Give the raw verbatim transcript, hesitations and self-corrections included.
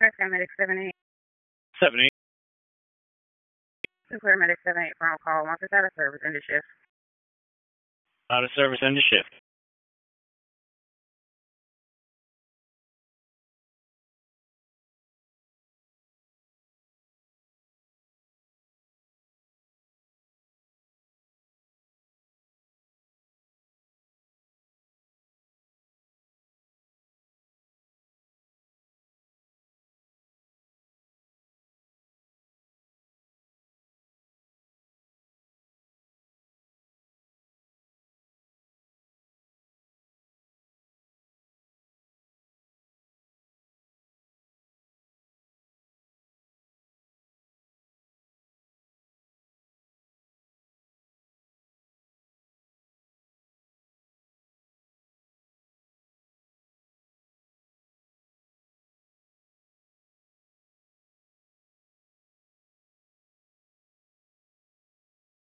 Medic seven eight. seven eight. Sinclair Medic seven eight, final call. Once it's out of service, end of shift. Out of service, end of shift.